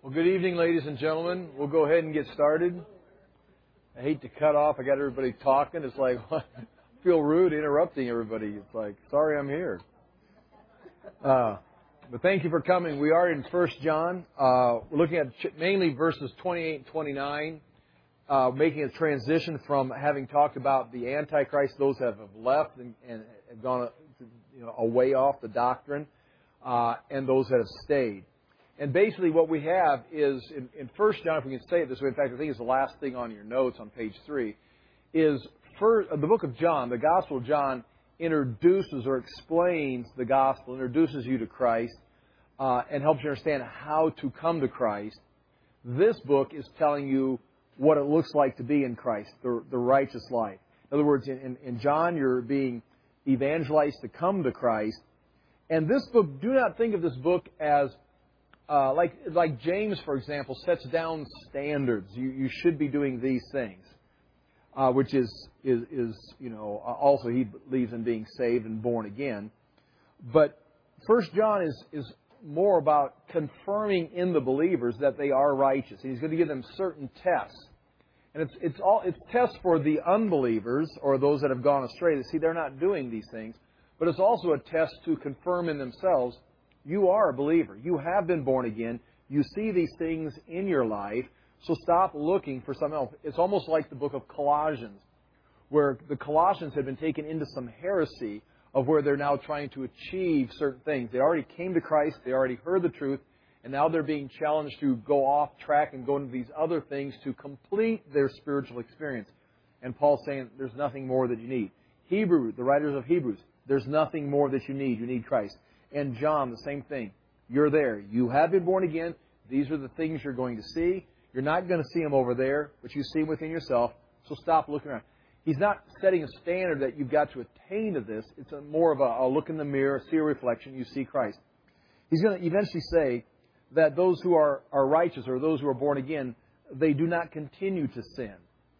Well, good evening, ladies and gentlemen. We'll go ahead and get started. I hate to cut off. I got everybody talking. It's like, I feel rude interrupting everybody. It's like, sorry I'm here. But thank you for coming. We are in 1 John. We're looking at mainly verses 28 and 29, making a transition from having talked about the Antichrist, those that have left and have gone away off the doctrine, and those that have stayed. And basically what we have is, in 1 John, if we can say it this way, in fact, I think it's the last thing on your notes on page 3, is the book of John, the Gospel of John, introduces or explains the Gospel, introduces you to Christ, and helps you understand how to come to Christ. This book is telling you what it looks like to be in Christ, the righteous life. In other words, in John, you're being evangelized to come to Christ. And this book, do not think of this book as like James, for example, sets down standards. You should be doing these things, which is also he believes in being saved and born again. But 1 John is more about confirming in the believers that they are righteous. And he's going to give them certain tests, and it's tests for the unbelievers or those that have gone astray. See, they're not doing these things, but it's also a test to confirm in themselves. You are a believer. You have been born again. You see these things in your life, so stop looking for something else. It's almost like the book of Colossians, where the Colossians had been taken into some heresy of where they're now trying to achieve certain things. They already came to Christ. They already heard the truth, and now they're being challenged to go off track and go into these other things to complete their spiritual experience. And Paul's saying there's nothing more that you need. The writers of Hebrews, there's nothing more that you need. You need Christ. And John, the same thing. You're there. You have been born again. These are the things you're going to see. You're not going to see them over there, but you see them within yourself. So stop looking around. He's not setting a standard that you've got to attain to this. It's more of a look in the mirror, see a reflection, you see Christ. He's going to eventually say that those who are righteous or those who are born again, they do not continue to sin.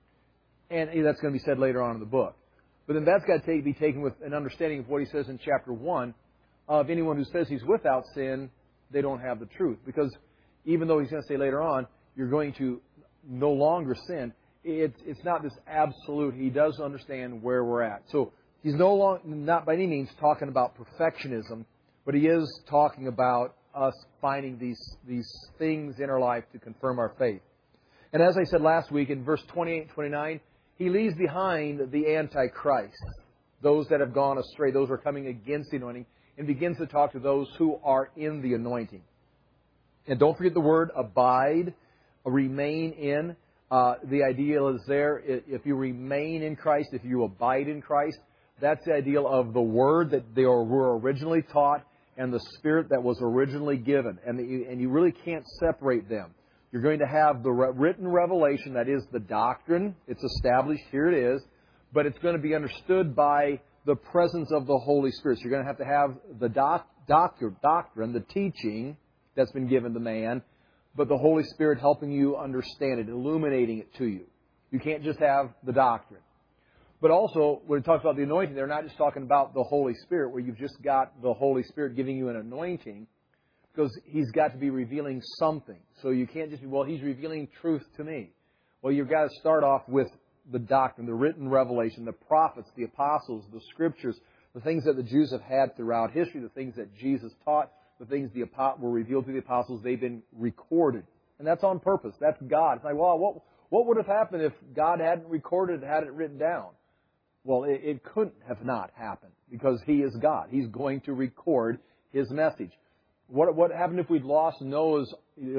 And that's going to be said later on in the book. But then that's got to be taken with an understanding of what he says in chapter 1. Of anyone who says he's without sin, they don't have the truth. Because even though he's going to say later on, you're going to no longer sin, it's not this absolute. He does understand where we're at. So he's not by any means talking about perfectionism, but he is talking about us finding these things in our life to confirm our faith. And as I said last week, in verse 28 and 29, he leaves behind the Antichrist, those that have gone astray, those who are coming against the anointing, and begins to talk to those who are in the anointing. And don't forget the word abide, remain in. The ideal is there. If you remain in Christ, if you abide in Christ, that's the ideal of the word that they were originally taught and the spirit that was originally given. And you really can't separate them. You're going to have the written revelation, that is the doctrine. It's established, here it is. But it's going to be understood by the presence of the Holy Spirit. So you're going to have the doctrine, the teaching that's been given to man, but the Holy Spirit helping you understand it, illuminating it to you. You can't just have the doctrine. But also, when it talks about the anointing, they're not just talking about the Holy Spirit, where you've just got the Holy Spirit giving you an anointing, because He's got to be revealing something. So you can't just be, well, He's revealing truth to me. Well, you've got to start off with the doctrine, the written revelation, the prophets, the apostles, the scriptures, the things that the Jews have had throughout history, the things that Jesus taught, the things that were revealed to the apostles, they've been recorded. And that's on purpose. That's God. It's like, well, what would have happened if God hadn't recorded it, had it written down? Well, it couldn't have not happened, because He is God. He's going to record His message. What happened if we'd lost Noah's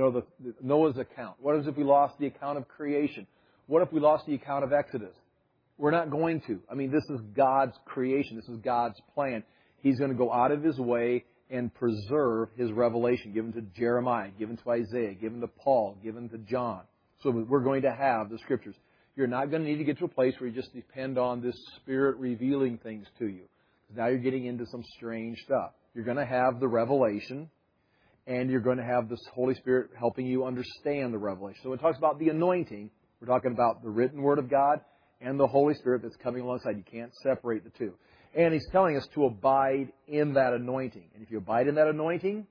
account? What if we lost the account of creation? What if we lost the account of Exodus? We're not going to. I mean, this is God's creation. This is God's plan. He's going to go out of His way and preserve His revelation given to Jeremiah, given to Isaiah, given to Paul, given to John. So we're going to have the Scriptures. You're not going to need to get to a place where you just depend on this Spirit revealing things to you. Now you're getting into some strange stuff. You're going to have the revelation, and you're going to have this Holy Spirit helping you understand the revelation. So when it talks about the anointing, we're talking about the written Word of God and the Holy Spirit that's coming alongside. You can't separate the two. And He's telling us to abide in that anointing. And if you abide in that anointing,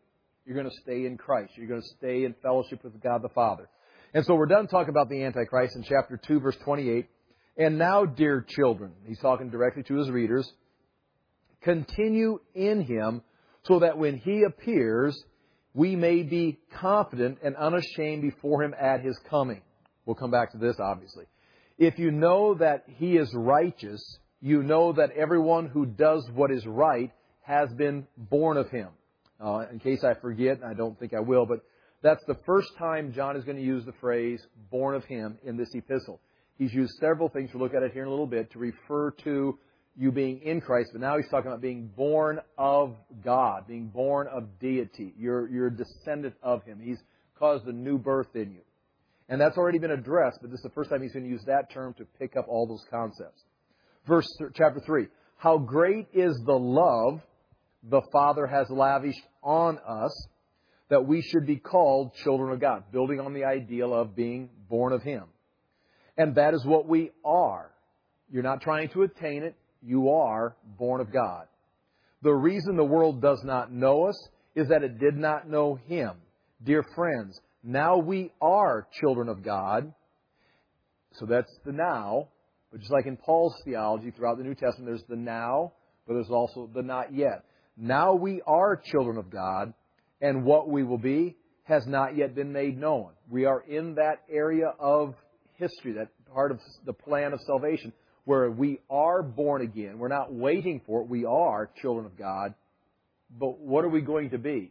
You're going to stay in Christ. You're going to stay in fellowship with God the Father. And so we're done talking about the Antichrist in chapter 2, verse 28. And now, dear children, he's talking directly to his readers, continue in Him so that when He appears, we may be confident and unashamed before Him at His coming. We'll come back to this, obviously. If you know that He is righteous, you know that everyone who does what is right has been born of Him. In case I forget, and I don't think I will, but that's the first time John is going to use the phrase, born of Him, in this epistle. He's used several things, we'll look at it here in a little bit, to refer to you being in Christ, but now he's talking about being born of God, being born of deity. You're a descendant of Him. He's caused a new birth in you. And that's already been addressed, but this is the first time he's going to use that term to pick up all those concepts. Chapter 3. How great is the love the Father has lavished on us that we should be called children of God, building on the ideal of being born of Him. And that is what we are. You're not trying to attain it. You are born of God. The reason the world does not know us is that it did not know Him. Dear friends, now we are children of God. So that's the now. But just like in Paul's theology throughout the New Testament, there's the now, but there's also the not yet. Now we are children of God, and what we will be has not yet been made known. We are in that area of history, that part of the plan of salvation, where we are born again. We're not waiting for it. We are children of God. But what are we going to be?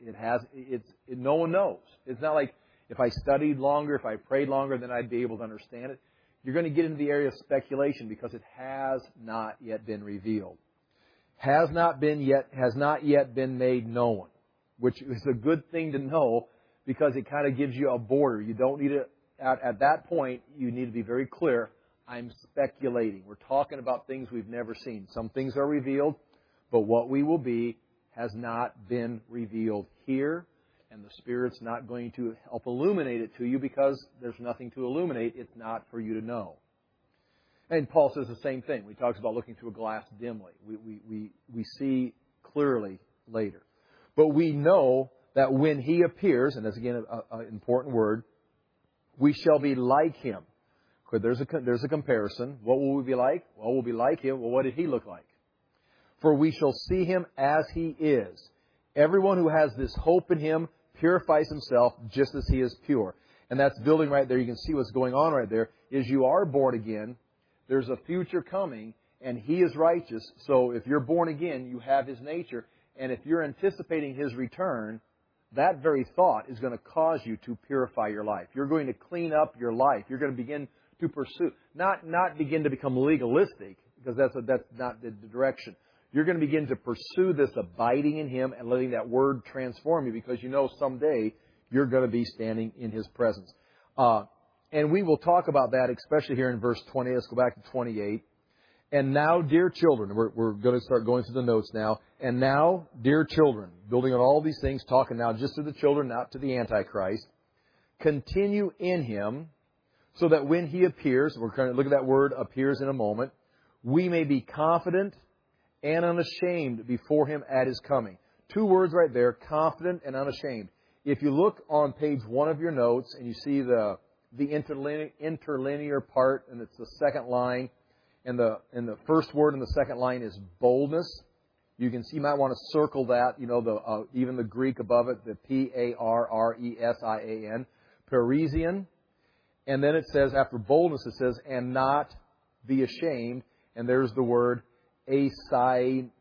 No one knows. It's not like if I studied longer, if I prayed longer, then I'd be able to understand it. You're going to get into the area of speculation because it has not yet been revealed. Has not yet been made known, which is a good thing to know because it kind of gives you a border. You don't need it. At that point, you need to be very clear. I'm speculating. We're talking about things we've never seen. Some things are revealed, but what we will be has not been revealed here, and the Spirit's not going to help illuminate it to you because there's nothing to illuminate. It's not for you to know. And Paul says the same thing. He talks about looking through a glass dimly. We see clearly later. But we know that when He appears, and that's again an important word, we shall be like Him. There's a comparison. What will we be like? Well, we'll be like Him. Well, what did He look like? For we shall see Him as He is. Everyone who has this hope in Him purifies himself just as He is pure. And that's building right there. You can see what's going on right there. Is you are born again. There's a future coming, and He is righteous. So if you're born again, you have His nature. And if you're anticipating His return, that very thought is going to cause you to purify your life. You're going to clean up your life. You're going to begin to pursue, not begin to become legalistic, because that's not the direction. You're going to begin to pursue this abiding in Him and letting that Word transform you, because you know someday you're going to be standing in His presence. And we will talk about that, especially here in verse 20. Let's go back to 28. And now, dear children, we're going to start going through the notes now. And now, dear children, building on all these things, talking now just to the children, not to the Antichrist, continue in Him, so that when He appears, we're going to look at that word appears in a moment, we may be confident and unashamed before Him at His coming. Two words right there, confident and unashamed. If you look on page 1 of your notes and you see the interlinear part, and it's the second line, and the first word in the second line is boldness. You can see, you might want to circle that, even the Greek above it, the P-A-R-R-E-S-I-A-N, Parisian. And then it says, after boldness, it says, and not be ashamed. And there's the word asaithomen.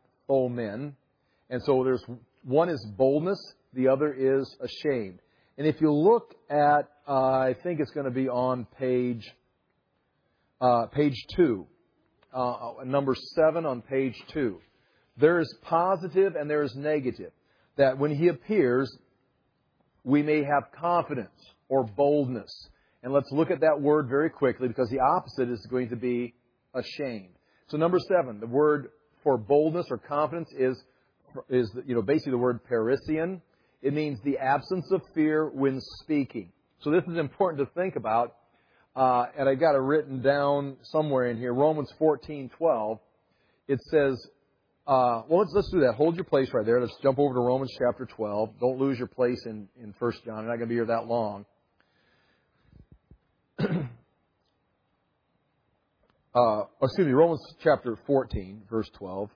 And so there's one is boldness, the other is ashamed. And if you look at, I think it's going to be on page 2, number 7 on page 2. There is positive and there is negative. That when He appears, we may have confidence or boldness. And let's look at that word very quickly, because the opposite is going to be ashamed. So number 7, the word for boldness or confidence is basically the word parisian. It means the absence of fear when speaking. So this is important to think about. And I've got it written down somewhere in here. Romans 14:12. It says, Well, let's do that. Hold your place right there. Let's jump over to Romans chapter 12. Don't lose your place in 1 John. You're not going to be here that long. Romans chapter 14, verse 12.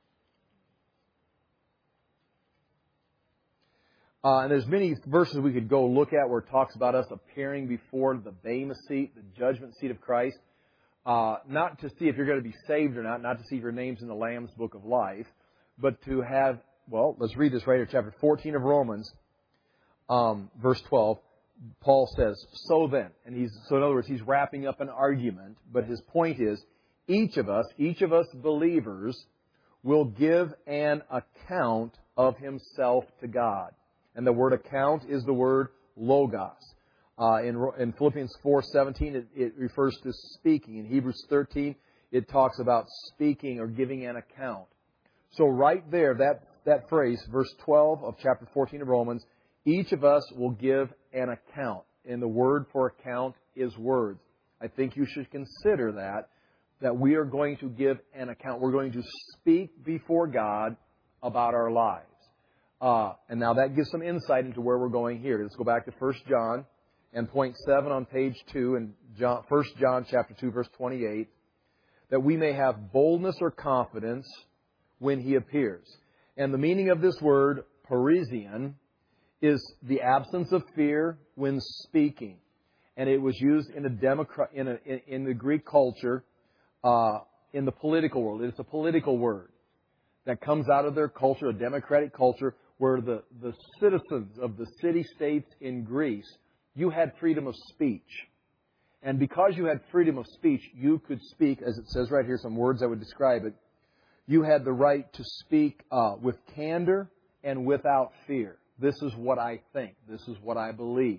And there's many verses we could go look at where it talks about us appearing before the Bema seat, the judgment seat of Christ. Not to see if you're going to be saved or not to see if your name's in the Lamb's Book of Life, but to have, well, let's read this right here, chapter 14 of Romans, verse 12. Paul says, so then, so in other words, he's wrapping up an argument, but his point is, each of us believers will give an account of himself to God. And the word account is the word logos. In Philippians 4:17, it refers to speaking. In Hebrews 13, it talks about speaking or giving an account. So right there, that phrase, verse 12 of chapter 14 of Romans, each of us will give an account. And the word for account is words. I think you should consider that we are going to give an account. We're going to speak before God about our lives. And now that gives some insight into where we're going here. Let's go back to 1 John and point 7 on page 2 in 1 John chapter 2, verse 28, that we may have boldness or confidence when He appears. And the meaning of this word, parisian, is the absence of fear when speaking. And it was used in the Greek culture, in the political world. It's a political word that comes out of their culture, a democratic culture, where the citizens of the city-states in Greece, you had freedom of speech. And because you had freedom of speech, you could speak, as it says right here, some words that would describe it. You had the right to speak with candor and without fear. This is what I think. This is what I believe.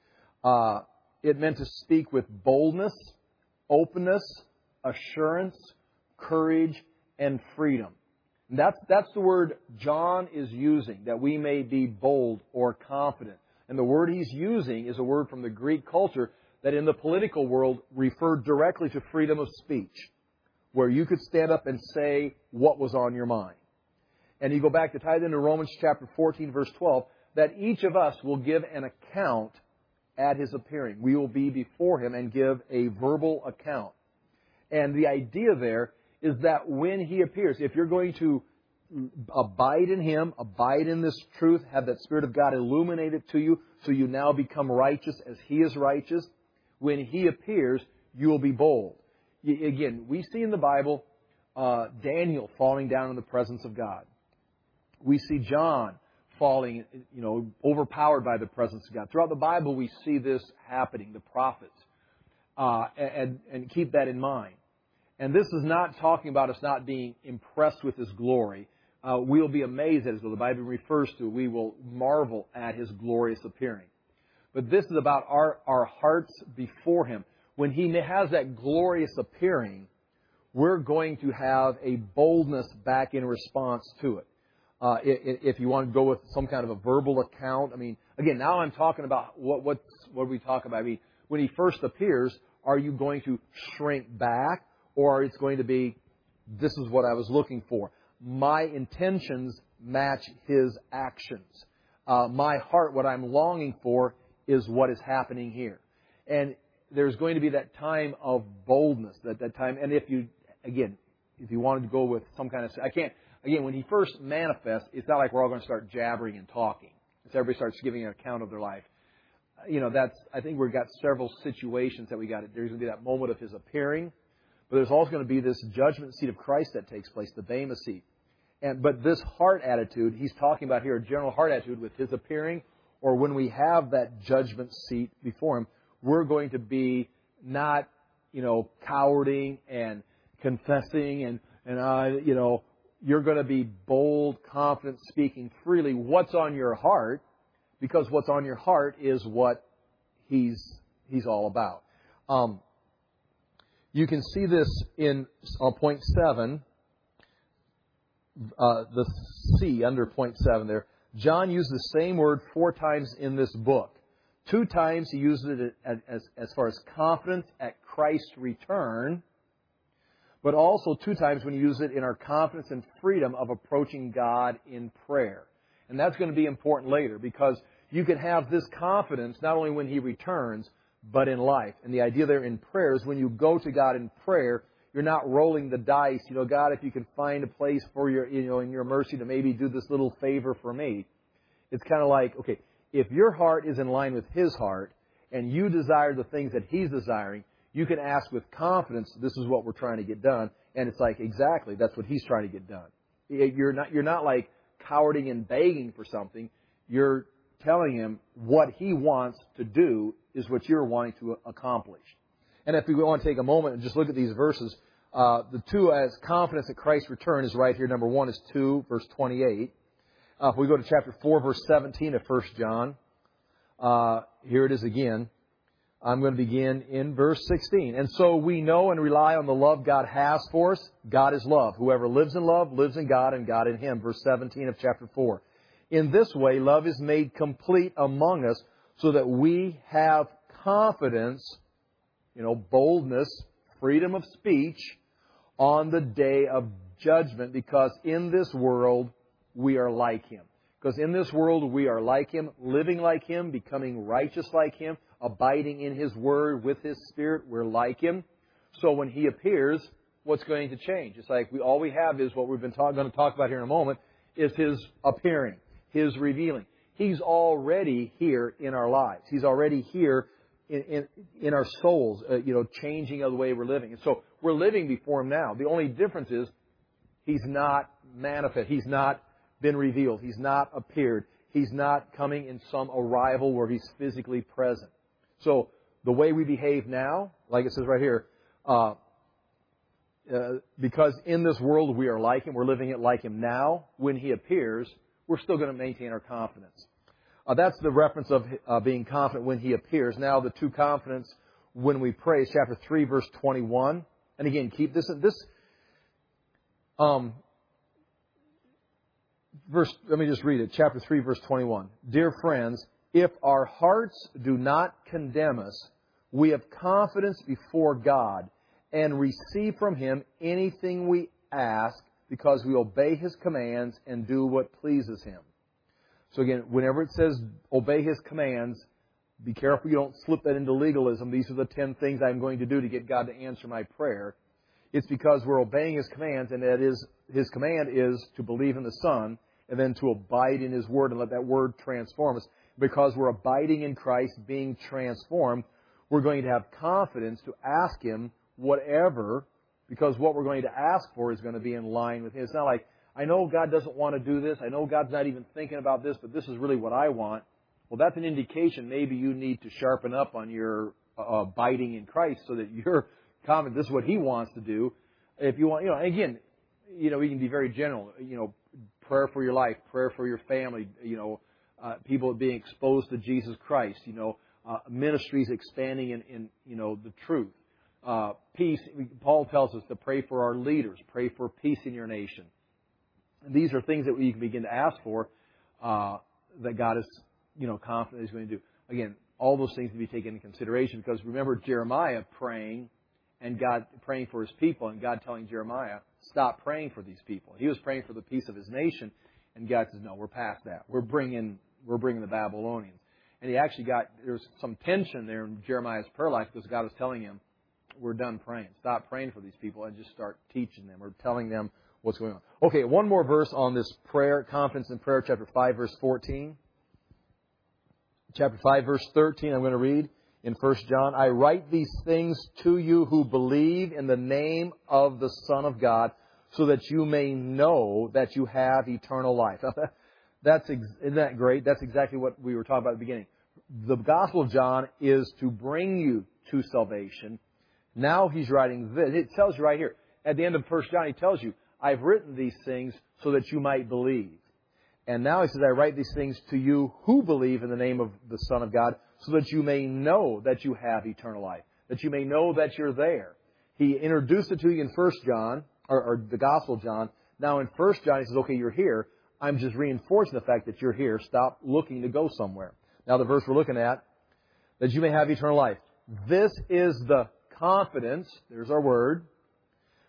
It meant to speak with boldness, openness, assurance, courage, and freedom. And that's the word John is using, that we may be bold or confident. And the word he's using is a word from the Greek culture that in the political world referred directly to freedom of speech, where you could stand up and say what was on your mind. And you go back to tie it into Romans chapter 14, verse 12, that each of us will give an account at His appearing. We will be before Him and give a verbal account. And the idea there is that when He appears, if you're going to abide in Him, abide in this truth, have that Spirit of God illuminate it to you, so you now become righteous as He is righteous, when He appears, you will be bold. Again, we see in the Bible Daniel falling down in the presence of God. We see John falling, overpowered by the presence of God. Throughout the Bible, we see this happening, the prophets. And keep that in mind. And this is not talking about us not being impressed with His glory. We'll be amazed at His glory. The Bible refers to, we will marvel at His glorious appearing. But this is about our hearts before Him. When He has that glorious appearing, we're going to have a boldness back in response to it. If you want to go with some kind of a verbal account, again, now I'm talking about what we talk about. When He first appears, are you going to shrink back? Or it's going to be, this is what I was looking for. My intentions match His actions. My heart, what I'm longing for, is what is happening here. And there's going to be that time of boldness, that time. And if you wanted to go with some kind of, when He first manifests, it's not like we're all going to start jabbering and talking. As everybody starts giving an account of their life. I think we've got several situations that there's going to be that moment of His appearing. But there's also going to be this judgment seat of Christ that takes place, the Bema seat. But this heart attitude, he's talking about here, a general heart attitude with His appearing, or when we have that judgment seat before Him, we're going to be not, cowarding and confessing and you're going to be bold, confident, speaking freely what's on your heart, because what's on your heart is what He's all about. You can see this in point 7, the C under point 7 there. John used the same word 4 times in this book. 2 times he used it as far as confidence at Christ's return. but also 2 times when you use it in our confidence and freedom of approaching God in prayer. And that's going to be important later, because you can have this confidence not only when He returns, but in life. And the idea there in prayer is when you go to God in prayer, you're not rolling the dice. God, if you can find a place for your, in your mercy to maybe do this little favor for me. It's kind of like, okay, if your heart is in line with His heart and you desire the things that He's desiring, you can ask with confidence, this is what we're trying to get done. And it's like, exactly, that's what He's trying to get done. You're not like cowarding and begging for something. You're telling Him what He wants to do is what you're wanting to accomplish. And if we want to take a moment and just look at these verses, the 2 as confidence at Christ's return is right here. Number 1 is 2, verse 28. If we go to chapter 4, verse 17 of 1 John, here it is again. I'm going to begin in verse 16. And so we know and rely on the love God has for us. God is love. Whoever lives in love lives in God and God in him. Verse 17 of chapter 4. In this way, love is made complete among us so that we have confidence, boldness, freedom of speech on the day of judgment, because in this world we are like Him. Because in this world we are like Him, living like Him, becoming righteous like Him, abiding in His Word with His Spirit, we're like Him. So when He appears, what's going to change? It's like all we have is what we've been going to talk about here in a moment, is His appearing, His revealing. He's already here in our lives. He's already here in our souls, changing the way we're living. And so we're living before Him now. The only difference is He's not manifest. He's not been revealed. He's not appeared. He's not coming in some arrival where He's physically present. So the way we behave now, like it says right here, because in this world we are like Him, we're living it like Him now, when He appears, we're still going to maintain our confidence. That's the reference of being confident when He appears. Now the 2 confidence when we pray is chapter 3, verse 21. And again, keep this verse. Let me just read it. Chapter 3, verse 21. Dear friends, if our hearts do not condemn us, we have confidence before God and receive from Him anything we ask, because we obey His commands and do what pleases Him. So again, whenever it says obey His commands, be careful you don't slip that into legalism. These are the 10 things I'm going to do to get God to answer my prayer. It's because we're obeying His commands, and that is, His command is to believe in the Son and then to abide in His Word and let that Word transform us. Because we're abiding in Christ, being transformed, we're going to have confidence to ask Him whatever, because what we're going to ask for is going to be in line with His. It's not like, I know God doesn't want to do this. I know God's not even thinking about this, but this is really what I want. Well, that's an indication maybe you need to sharpen up on your abiding in Christ so that you're confident this is what He wants to do. If you want, again, we can be very general. Prayer for your life, prayer for your family, people being exposed to Jesus Christ, ministries expanding in the truth. Peace, Paul tells us to pray for our leaders, pray for peace in your nation. And these are things that we can begin to ask for that God is, confident He's going to do. Again, all those things to be taken into consideration, because remember Jeremiah praying and God praying for His people, and God telling Jeremiah, stop praying for these people. He was praying for the peace of His nation, and God says, no, we're past that. We're bringing the Babylonians. And he actually there's some tension there in Jeremiah's prayer life, because God was telling him, we're done praying. Stop praying for these people and just start teaching them or telling them what's going on. Okay, one more verse on this prayer, confidence in prayer, chapter 5, verse 14. Chapter 5, verse 13, I'm going to read in 1 John. I write these things to you who believe in the name of the Son of God, so that you may know that you have eternal life. Isn't that great? That's exactly what we were talking about at the beginning. The Gospel of John is to bring you to salvation. Now he's writing this. It tells you right here. At the end of 1 John, he tells you, I've written these things so that you might believe. And now he says, I write these things to you who believe in the name of the Son of God, so that you may know that you have eternal life, that you may know that you're there. He introduced it to you in 1 John, or the Gospel of John. Now in 1 John, he says, okay, you're here. I'm just reinforcing the fact that you're here. Stop looking to go somewhere. Now the verse we're looking at, that you may have eternal life. This is the confidence, there's our word,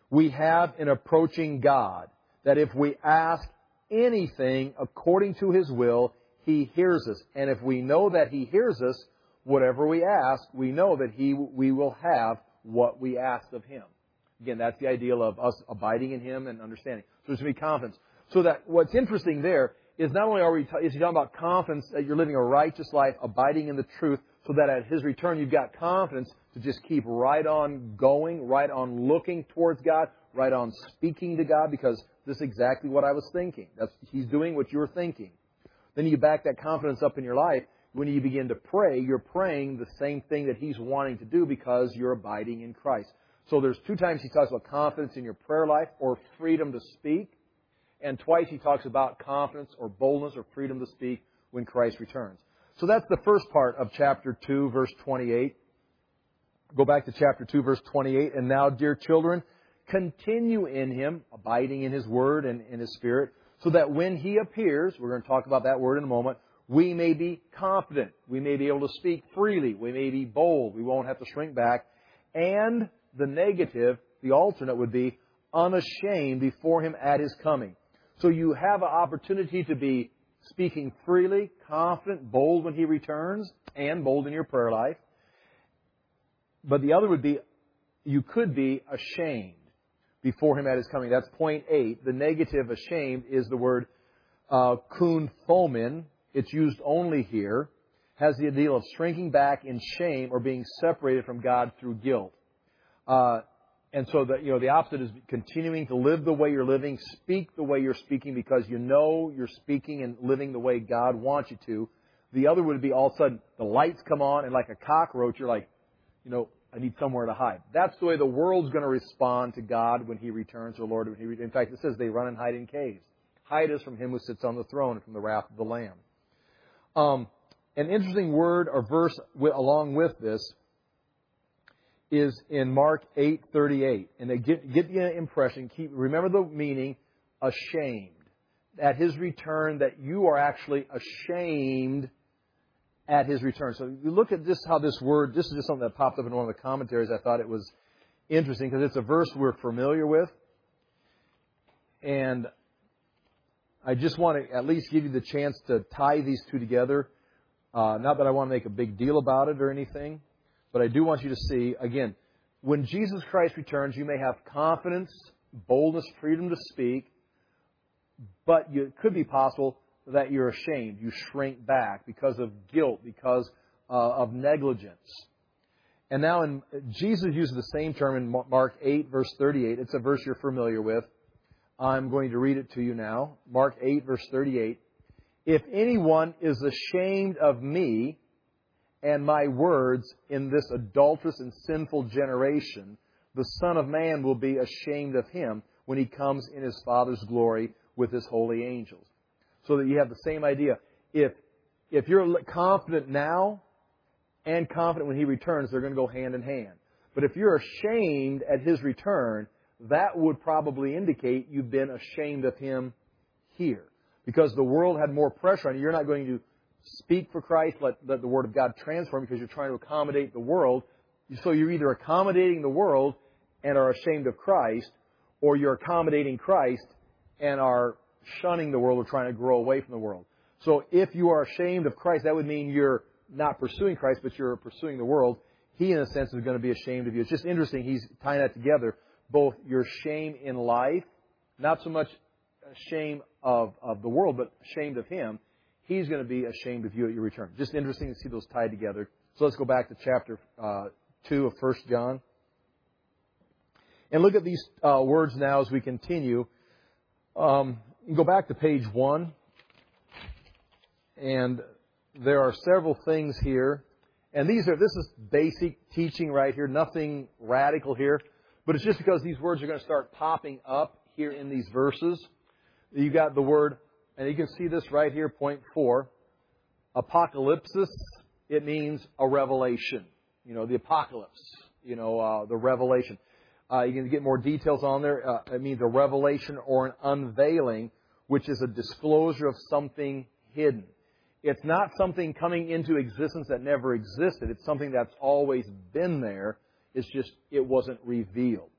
we have in approaching God, that if we ask anything according to His will, He hears us. And if we know that He hears us, whatever we ask, we know that we will have what we ask of Him. Again, that's the ideal of us abiding in Him and understanding. So there's going to be confidence. So that what's interesting there is not only is He talking about confidence that you're living a righteous life, abiding in the truth, so that at His return you've got confidence to just keep right on going, right on looking towards God, right on speaking to God, because this is exactly what I was thinking. He's doing what you're thinking. Then you back that confidence up in your life. When you begin to pray, you're praying the same thing that He's wanting to do because you're abiding in Christ. So there's 2 times He talks about confidence in your prayer life or freedom to speak. And twice He talks about confidence or boldness or freedom to speak when Christ returns. So that's the first part of chapter 2, verse 28. Go back to chapter 2, verse 28. And now, dear children, continue in Him, abiding in His Word and in His Spirit, so that when He appears, we're going to talk about that word in a moment, we may be confident. We may be able to speak freely. We may be bold. We won't have to shrink back. And the negative, the alternate would be unashamed before Him at His coming. So you have an opportunity to be speaking freely, confident, bold when He returns, and bold in your prayer life. But the other would be, you could be ashamed before Him at His coming. That's point 8. The negative ashamed is the word kunphomin. It's used only here. Has the ideal of shrinking back in shame or being separated from God through guilt. And so the opposite is continuing to live the way you're living, speak the way you're speaking because you know you're speaking and living the way God wants you to. The other would be all of a sudden the lights come on and like a cockroach, you're like, I need somewhere to hide. That's the way the world's going to respond to God when He returns, or Lord when He returns. In fact, it says they run and hide in caves. Hide us from Him who sits on the throne and from the wrath of the Lamb. An interesting word or verse along with this is in Mark 8:38. And they get the impression, remember the meaning, ashamed. At His return, that you are actually ashamed at His return. So you look at this, how this word, this is just something that popped up in one of the commentaries. I thought it was interesting because it's a verse we're familiar with. And I just want to at least give you the chance to tie these two together. Not that I want to make a big deal about it or anything, but I do want you to see, again, when Jesus Christ returns, you may have confidence, boldness, freedom to speak, but it could be possible that you're ashamed. You shrink back because of guilt, because of negligence. And now Jesus uses the same term in Mark 8, verse 38. It's a verse you're familiar with. I'm going to read it to you now. Mark 8, verse 38. If anyone is ashamed of me and my words in this adulterous and sinful generation, the Son of Man will be ashamed of him when He comes in His Father's glory with His holy angels. So that you have the same idea. If you're confident now and confident when He returns, they're going to go hand in hand. But if you're ashamed at His return, that would probably indicate you've been ashamed of Him here. Because the world had more pressure on you. You're not going to speak for Christ, let the Word of God transform because you're trying to accommodate the world. So you're either accommodating the world and are ashamed of Christ, or you're accommodating Christ and are shunning the world or trying to grow away from the world. So if you are ashamed of Christ, that would mean you're not pursuing Christ, but you're pursuing the world. He, in a sense, is going to be ashamed of you. It's just interesting. He's tying that together. Both your shame in life, not so much shame of the world, but ashamed of Him. He's going to be ashamed of you at your return. Just interesting to see those tied together. So let's go back to chapter 2 of 1 John. And look at these words now as we continue. Go back to page 1. And there are several things here. And this is basic teaching right here. Nothing radical here. But it's just because these words are going to start popping up here in these verses. You got the word, and you can see this right here, point 4. Apocalypsis, it means a revelation. The apocalypse, the revelation. You can get more details on there. It means a revelation or an unveiling, which is a disclosure of something hidden. It's not something coming into existence that never existed. It's something that's always been there. It's just, it wasn't revealed.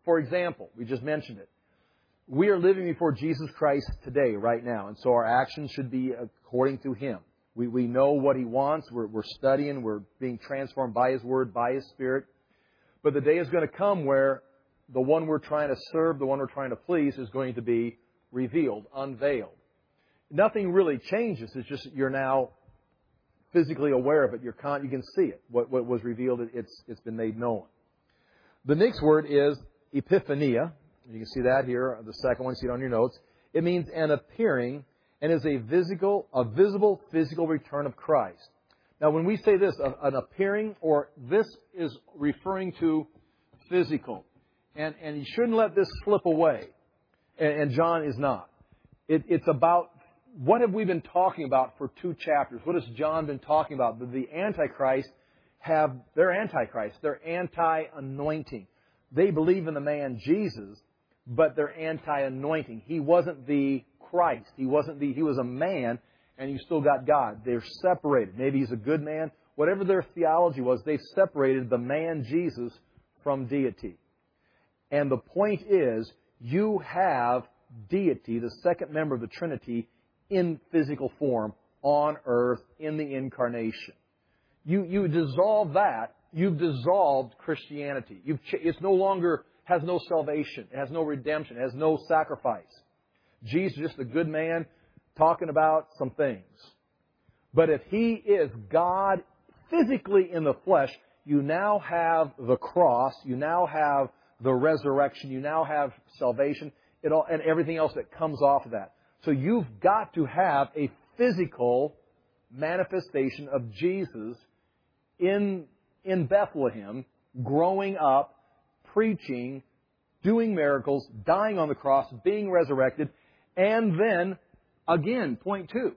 For example, we just mentioned it. We are living before Jesus Christ today, right now, and so our actions should be according to Him. We know what He wants. We're studying. We're being transformed by His Word, by His Spirit. But the day is going to come where the one we're trying to serve, the one we're trying to please, is going to be revealed, unveiled. Nothing really changes. It's just you're now physically aware of it. You can see it. What was revealed, it's been made known. The next word is epiphania. You can see that here, the second one, see it on your notes. It means an appearing and is a visible physical return of Christ. Now, when we say this, an appearing, or this is referring to physical. And you shouldn't let this slip away. And John is not. It's about, what have we been talking about for 2 chapters? What has John been talking about? The Antichrist they're Antichrist. They're anti-anointing. They believe in the man Jesus, but they're anti-anointing. He wasn't the Christ. He was a man, and you still got God. They're separated. Maybe he's a good man. Whatever their theology was, they separated the man Jesus from deity. And the point is, you have deity, the second member of the Trinity, in physical form, on earth, in the incarnation. You dissolve that, you've dissolved Christianity. It's no longer, has no salvation, it has no redemption, it has no sacrifice. Jesus is just a good man talking about some things. But if He is God physically in the flesh, you now have the cross, you now have the resurrection, you now have salvation, and everything else that comes off of that. So you've got to have a physical manifestation of Jesus in Bethlehem, growing up, preaching, doing miracles, dying on the cross, being resurrected, and then, again, point 2,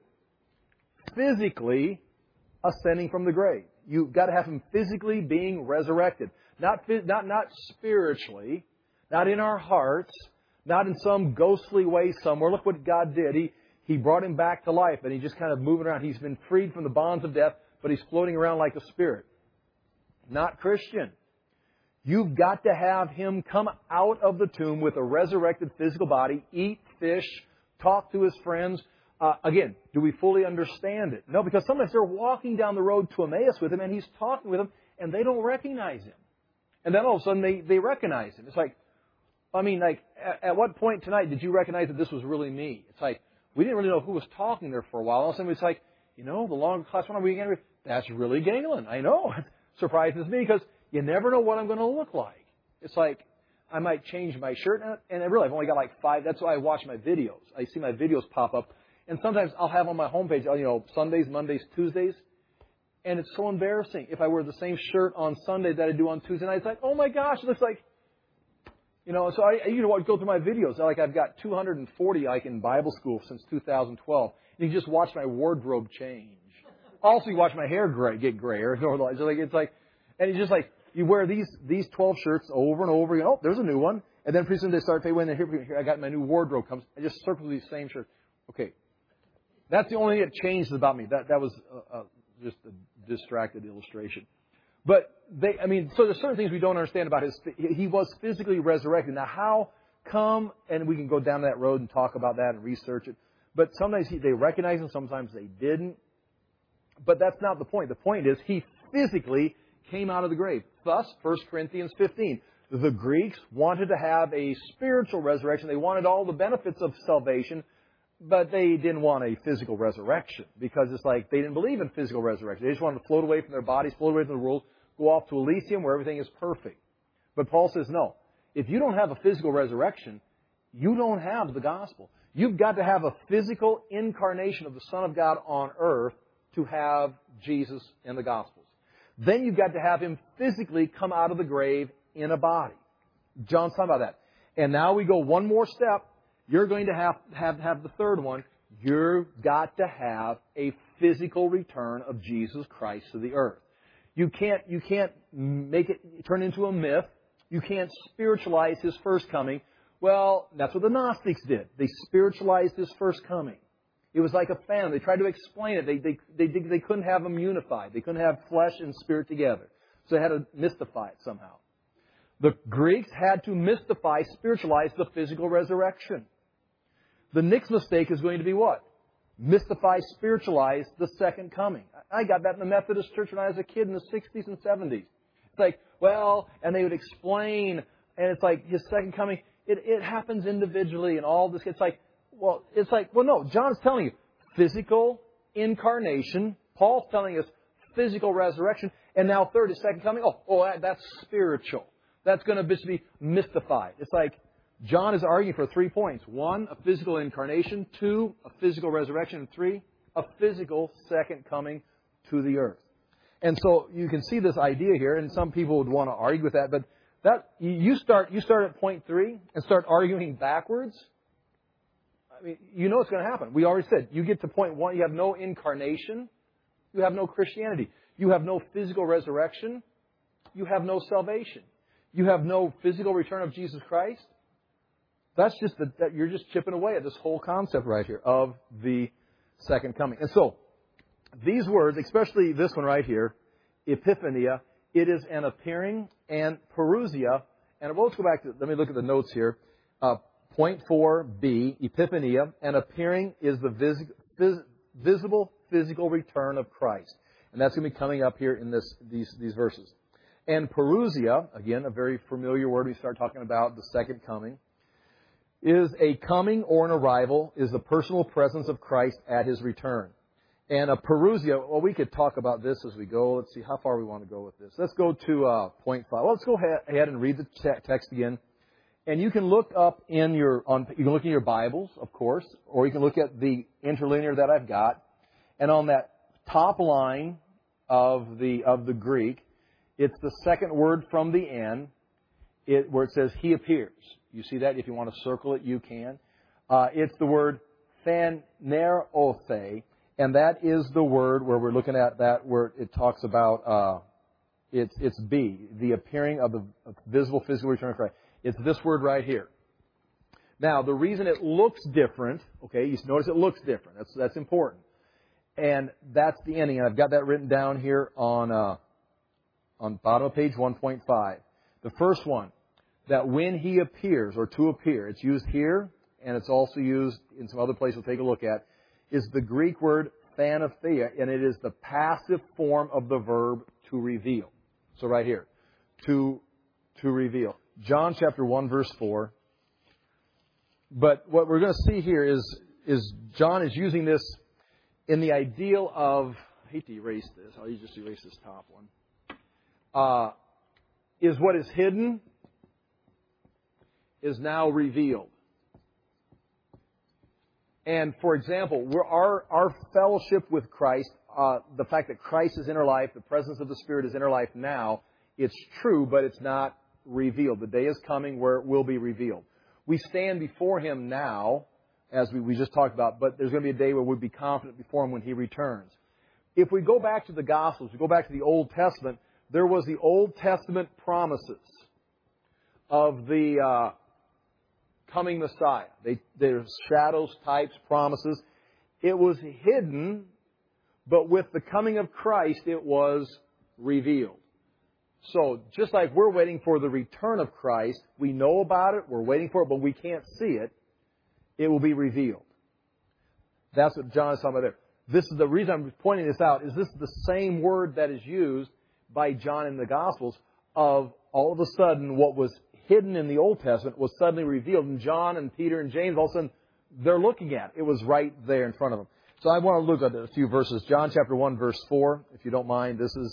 physically ascending from the grave. You've got to have Him physically being resurrected. Not spiritually, not in our hearts, not in some ghostly way somewhere. Look what God did. He brought Him back to life, and He's just kind of moving around. He's been freed from the bonds of death, but He's floating around like a spirit. Not Christian. You've got to have Him come out of the tomb with a resurrected physical body, eat fish, talk to His friends. Again, do we fully understand it? No, because sometimes they're walking down the road to Emmaus with Him, and He's talking with them, and they don't recognize Him. And then all of a sudden they recognize Him. It's like, at what point tonight did you recognize that this was really me? It's like, we didn't really know who was talking there for a while. All of a sudden it's like, the long class one weekend, that's really Galen. I know. It surprises me because you never know what I'm going to look like. It's like, I might change my shirt, and I realize I've only got like 5. That's why I watch my videos. I see my videos pop up, and sometimes I'll have on my homepage, Sundays, Mondays, Tuesdays, and it's so embarrassing. If I wear the same shirt on Sunday that I do on Tuesday night, it's like, oh my gosh, it looks like, so I go through my videos. I've got 240 in Bible school since 2012. You can just watch my wardrobe change. Also, you watch my hair get grayer. And it's just like, you wear these 12 shirts over and over. There's a new one. And then pretty soon they start saying, here, I got my new wardrobe comes. I just circle these same shirts. Okay. That's the only thing that changed about me. That was just a distracted illustration. But so there's certain things we don't understand about He was physically resurrected. Now, how come, and we can go down that road and talk about that and research it. But sometimes they recognize Him, sometimes they didn't. But that's not the point. The point is He physically came out of the grave. Thus, 1 Corinthians 15. The Greeks wanted to have a spiritual resurrection. They wanted all the benefits of salvation, but they didn't want a physical resurrection because it's like they didn't believe in physical resurrection. They just wanted to float away from their bodies, float away from the world, go off to Elysium where everything is perfect. But Paul says, no. If you don't have a physical resurrection, you don't have the gospel. You've got to have a physical incarnation of the Son of God on earth to have Jesus and the Gospels. Then you've got to have Him physically come out of the grave in a body. John's talking about that. And now we go one more step. You're going to have the third one. You've got to have a physical return of Jesus Christ to the earth. You can't make it turn into a myth. You can't spiritualize His first coming. Well, that's what the Gnostics did. They spiritualized His first coming. It was like a phantom. They tried to explain it. They couldn't have them unified. They couldn't have flesh and spirit together. So they had to mystify it somehow. The Greeks had to mystify, spiritualize the physical resurrection. The next mistake is going to be what? Mystify, spiritualize the second coming. I got that in the Methodist Church when I was a kid in the 60s and 70s. It's like, well, and they would explain, and it's like His second coming, it happens individually and all this. It's like, well, no, John's telling you, physical incarnation. Paul's telling us physical resurrection. And now third is second coming. That's spiritual. That's going to be mystified. It's like John is arguing for 3 points. 1, a physical incarnation. 2, a physical resurrection. And 3, a physical second coming to the earth. And so you can see this idea here, and some people would want to argue with that, but you start at point 3 and start arguing backwards. I mean, you know what's going to happen. We already said, you get to point 1, you have no incarnation, you have no Christianity. You have no physical resurrection, you have no salvation. You have no physical return of Jesus Christ. That's just that you're just chipping away at this whole concept right here of the second coming. And so, these words, especially this one right here, epiphania, it is an appearing, and parousia, and let's go back to, let me look at the notes here. Point 4b, epiphania, and appearing is the visible physical return of Christ. And that's going to be coming up here in these verses. And parousia, again, a very familiar word we start talking about the second coming, is a coming or an arrival, is the personal presence of Christ at His return. And a parousia, well, we could talk about this as we go. Let's see how far we want to go with this. Let's go to point 5. Well, let's go ahead and read the text again. And you can look up you can look in your Bibles, of course, or you can look at the interlinear that I've got. And on that top line of the Greek, it's the second word from the end, where it says He appears. You see that? If you want to circle it, you can. It's the word phanerothe, and that is the word where we're looking at that where it talks about it's B, the appearing of the visible physical return of Christ. It's this word right here. Now, the reason it looks different, okay, you notice it looks different. That's important. And that's the ending. And I've got that written down here on bottom of page 1.5. The first one, that when He appears, or to appear, it's used here, and it's also used in some other places we'll take a look at, is the Greek word thanatheia, and it is the passive form of the verb to reveal. So right here, to reveal. John chapter 1, verse 4. But what we're going to see here is John is using this in the ideal of, I hate to erase this, I'll just erase this top one, is what is hidden is now revealed. And for example, our fellowship with Christ, the fact that Christ is in our life, the presence of the Spirit is in our life now, it's true, but it's not revealed. The day is coming where it will be revealed. We stand before Him now, as we just talked about, but there's going to be a day where we'll be confident before Him when He returns. If we go back to the Gospels, we go back to the Old Testament, there was the Old Testament promises of the coming Messiah. There's shadows, types, promises. It was hidden, but with the coming of Christ, it was revealed. So, just like we're waiting for the return of Christ, we know about it, we're waiting for it, but we can't see it, it will be revealed. That's what John is talking about there. This is the reason I'm pointing this out, is this is the same word that is used by John in the Gospels of all of a sudden what was hidden in the Old Testament was suddenly revealed. And John and Peter and James, all of a sudden, they're looking at it. It was right there in front of them. So I want to look at a few verses. John chapter 1, verse 4, if you don't mind. This is,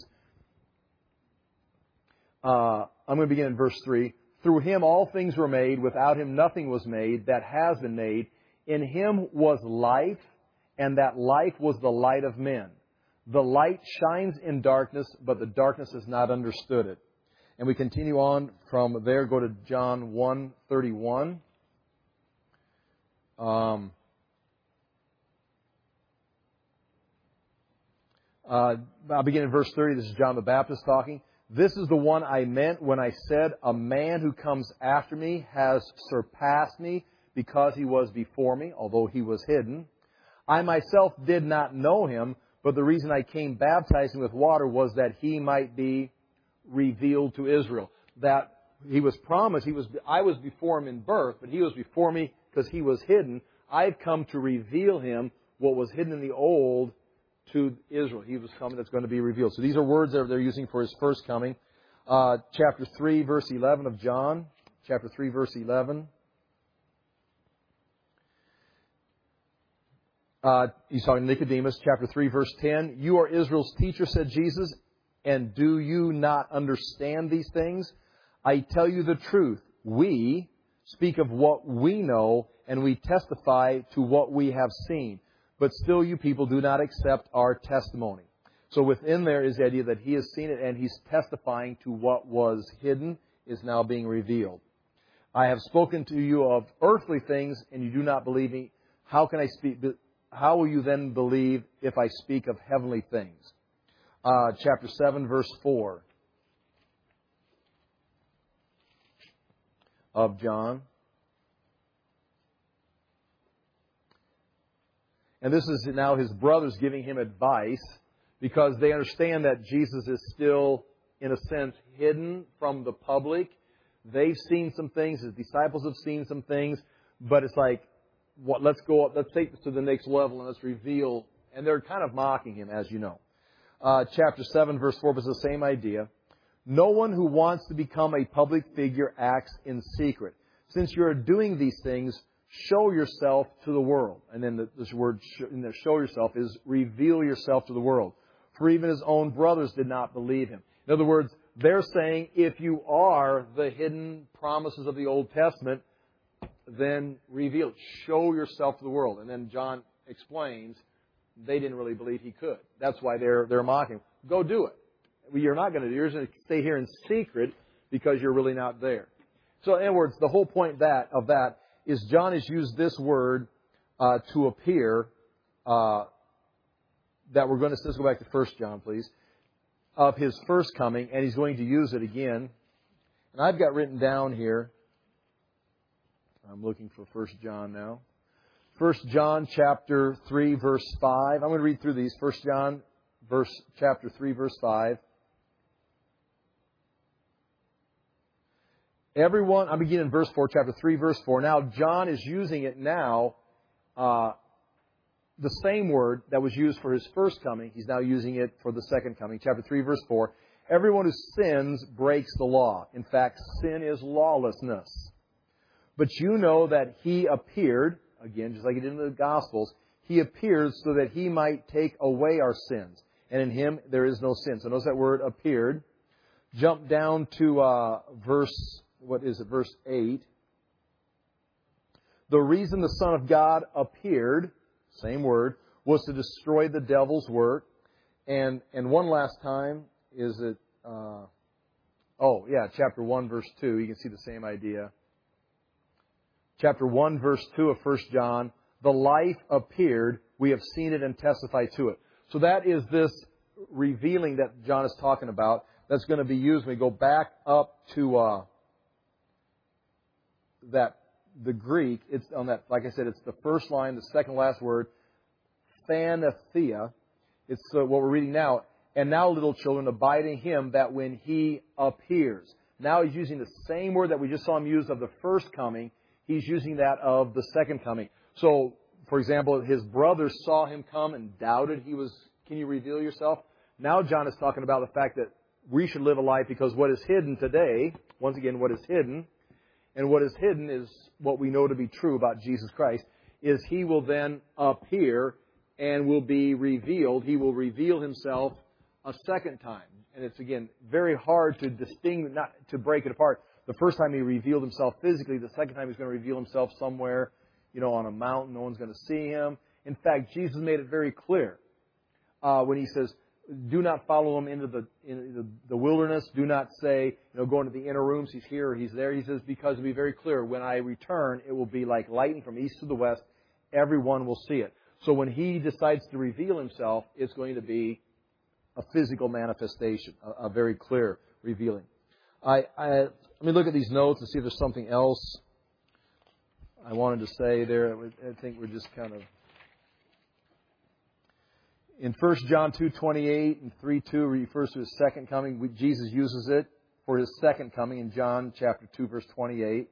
I'm going to begin in verse 3. Through Him all things were made. Without Him nothing was made that has been made. In Him was life, and that life was the light of men. The light shines in darkness, but the darkness has not understood it. And we continue on from there. Go to John 1:31. I'll begin in verse 30. This is John the Baptist talking. This is the one I meant when I said, a man who comes after me has surpassed me because he was before me, although he was hidden. I myself did not know him, but the reason I came baptizing with water was that he might be revealed to Israel. That He was promised, I was before him in birth, but he was before me because he was hidden. I've come to reveal him what was hidden in the old to Israel. He was coming that's going to be revealed. So these are words that they're using for his first coming. Chapter 3, verse 11 of John. Chapter 3, verse 11. He's talking to Nicodemus. Chapter 3, verse 10. You are Israel's teacher, said Jesus, and do you not understand these things? I tell you the truth. We speak of what we know, and we testify to what we have seen. But still you people do not accept our testimony. So within there is the idea that he has seen it, and he's testifying to what was hidden is now being revealed. I have spoken to you of earthly things, and you do not believe me. How will you then believe if I speak of heavenly things? Chapter 7, verse 4 of John. And this is now his brothers giving him advice because they understand that Jesus is still, in a sense, hidden from the public. They've seen some things. His disciples have seen some things. But it's like, let's go up, let's take this to the next level and let's reveal. And they're kind of mocking him, as you know. Chapter 7, verse 4 was the same idea. No one who wants to become a public figure acts in secret. Since you are doing these things, show yourself to the world. And then this word show yourself is reveal yourself to the world. For even his own brothers did not believe him. In other words, they're saying if you are the hidden promises of the Old Testament, then reveal it. Show yourself to the world. And then John explains they didn't really believe he could. That's why they're mocking. Go do it. You're not going to do it. You're going to stay here in secret because you're really not there. So in other words, the whole point of that is John has used this word to appear that we're going to, let's go back to 1 John, please, of his first coming, and he's going to use it again. And I've got written down here, I'm looking for 1 John now. 1 John chapter 3, verse 5. I'm going to read through these. 1 John chapter 3, verse 5. Everyone, I'm beginning in verse 4, chapter 3, verse 4. Now, John is using it now, the same word that was used for his first coming. He's now using it for the second coming. Chapter 3, verse 4. Everyone who sins breaks the law. In fact, sin is lawlessness. But you know that he appeared, again, just like he did in the Gospels, he appeared so that he might take away our sins. And in him there is no sin. So notice that word appeared. Jump down to verse 8. The reason the Son of God appeared, same word, was to destroy the devil's work. And one last time, is it, chapter 1, verse 2. You can see the same idea. Chapter 1, verse 2 of 1 John. The life appeared, we have seen it and testify to it. So that is this revealing that John is talking about that's going to be used when we go back up to the Greek. It's on that, like I said, it's the first line, the second last word, phanathea. It's what we're reading now. And now, little children, abide in him that when he appears. Now he's using the same word that we just saw him use of the first coming. He's using that of the second coming. So, for example, his brothers saw him come and doubted can you reveal yourself? Now John is talking about the fact that we should live a life because what is hidden today, once again, what is hidden, and what is hidden is what we know to be true about Jesus Christ, is he will then appear and will be revealed. He will reveal himself a second time. And it's, again, very hard to distinguish, not to break it apart. The first time he revealed himself physically, the second time he's going to reveal himself somewhere, on a mountain. No one's going to see him. In fact, Jesus made it very clear when he says, do not follow him into the wilderness. Do not say, go into the inner rooms. He's here or he's there. He says, because it'll be very clear, when I return, it will be like lightning from east to the west. Everyone will see it. So when he decides to reveal himself, it's going to be a physical manifestation, a very clear revealing. Let me look at these notes and see if there's something else I wanted to say there. I think we're just kind of... In 1 John 2:28 and 3:2 refers to his second coming. Jesus uses it for His second coming in John chapter 2, verse 28.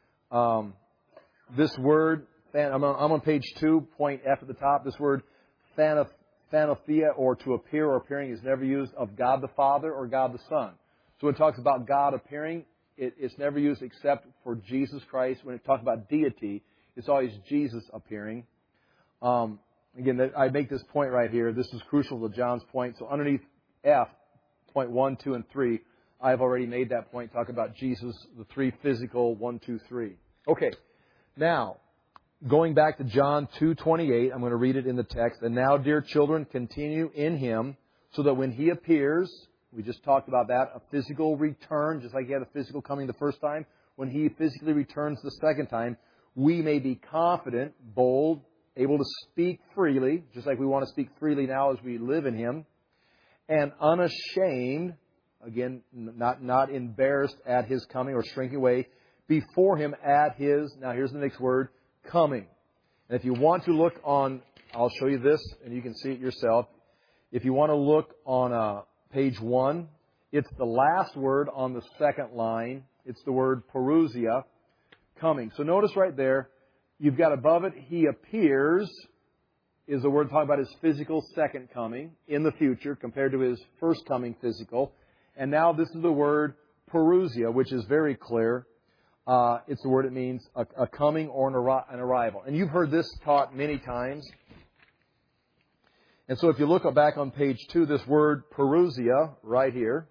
This word, I'm on page 2, point F at the top. This word, phanothea, or to appear or appearing, is never used of God the Father or God the Son. So when it talks about God appearing, it's never used except for Jesus Christ. When it talks about deity, it's always Jesus appearing. Again, I make this point right here. This is crucial to John's point. So underneath F, point 1, 2, and 3, I've already made that point, talking about Jesus, the three physical, 1, 2, 3. Okay, now, going back to John 2:28, I'm going to read it in the text. And now, dear children, continue in Him, so that when He appears, we just talked about that, a physical return, just like He had a physical coming the first time, when He physically returns the second time, we may be confident, bold, able to speak freely, just like we want to speak freely now as we live in Him, and unashamed, again, not embarrassed at His coming or shrinking away, before Him at His, now here's the next word, coming. And if you want to look on, I'll show you this, and you can see it yourself. If you want to look on page 1, it's the last word on the second line. It's the word parousia, coming. So notice right there, you've got above it, He appears, is the word talking about His physical second coming in the future compared to His first coming physical. And now this is the word parousia, which is very clear. It's the word it means a coming or an arrival. And you've heard this taught many times. And so if you look back on page 2, this word parousia right here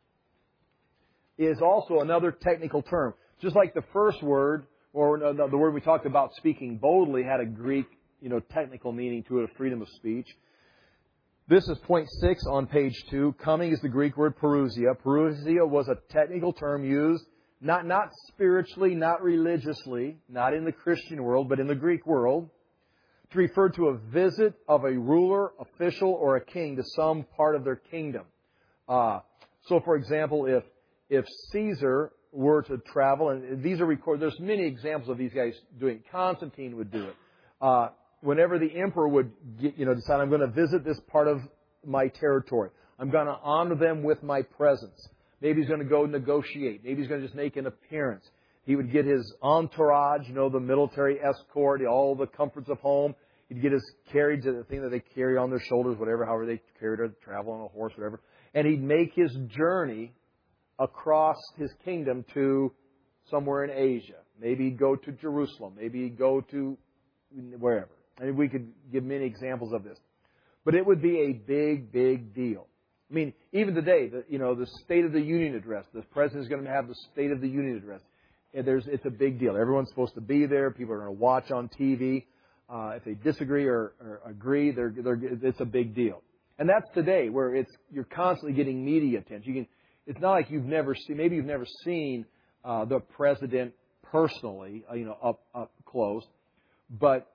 is also another technical term. Just like the first word, or the word we talked about, speaking boldly, had a Greek, technical meaning to it, a freedom of speech. This is point 6 on page 2. Coming is the Greek word parousia. Parousia was a technical term used not spiritually, not religiously, not in the Christian world, but in the Greek world, to refer to a visit of a ruler, official, or a king to some part of their kingdom. So, for example, if Caesar were to travel, and these are recorded, there's many examples of these guys doing it. Constantine would do it. Whenever the emperor would decide, I'm going to visit this part of my territory, I'm going to honor them with my presence. Maybe he's going to go negotiate. Maybe he's going to just make an appearance. He would get his entourage, the military escort, all the comforts of home. He'd get his carriage, the thing that they carry on their shoulders, however they carried or travel on a horse, whatever. And he'd make his journey across his kingdom to somewhere in Asia. Maybe he'd go to Jerusalem. Maybe he'd go to wherever. And we could give many examples of this. But it would be a big, big deal. I mean, even today, the State of the Union address, the President is going to have the State of the Union address. It's a big deal. Everyone's supposed to be there. People are going to watch on TV. If they disagree or agree, it's a big deal. And that's today, where you're constantly getting media attention. It's not like you've never seen the President personally, up close, but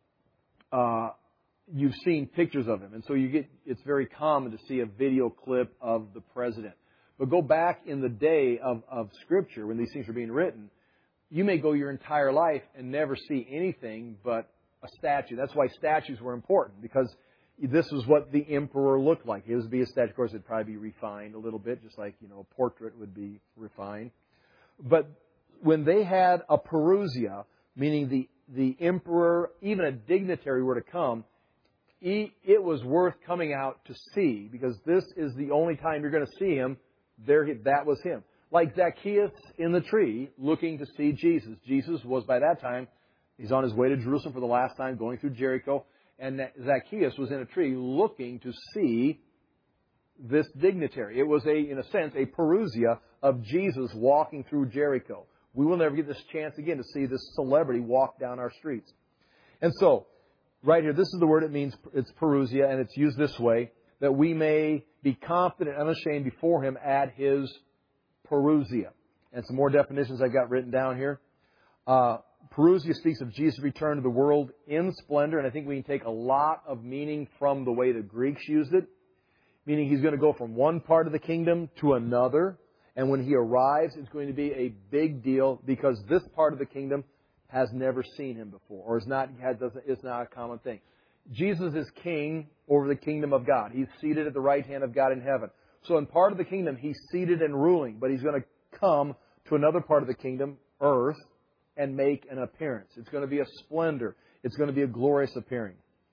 you've seen pictures of him. And so it's very common to see a video clip of the President. But go back in the day of Scripture, when these things were being written, you may go your entire life and never see anything but a statue. That's why statues were important, because this is what the emperor looked like. It would be a statue. Of course, it'd probably be refined a little bit, just like, a portrait would be refined. But when they had a parousia, meaning the emperor, even a dignitary were to come, it was worth coming out to see, because this is the only time you're going to see him. That was him. Like Zacchaeus in the tree, looking to see Jesus. Jesus was, by that time, he's on his way to Jerusalem for the last time, going through Jericho. And Zacchaeus was in a tree looking to see this dignitary. It was, in a sense, a parousia of Jesus walking through Jericho. We will never get this chance again to see this celebrity walk down our streets. And so, right here, this is the word it means. It's parousia, and it's used this way, that we may be confident and unashamed before Him at His parousia. And some more definitions I've got written down here. Parousia speaks of Jesus' return to the world in splendor, and I think we can take a lot of meaning from the way the Greeks used it. Meaning He's going to go from one part of the kingdom to another, and when He arrives, it's going to be a big deal, because this part of the kingdom has never seen Him before, or it's not a common thing. Jesus is King over the kingdom of God. He's seated at the right hand of God in heaven. So in part of the kingdom, He's seated and ruling, but He's going to come to another part of the kingdom, earth, and make an appearance. It's going to be a splendor. It's going to be a glorious appearing.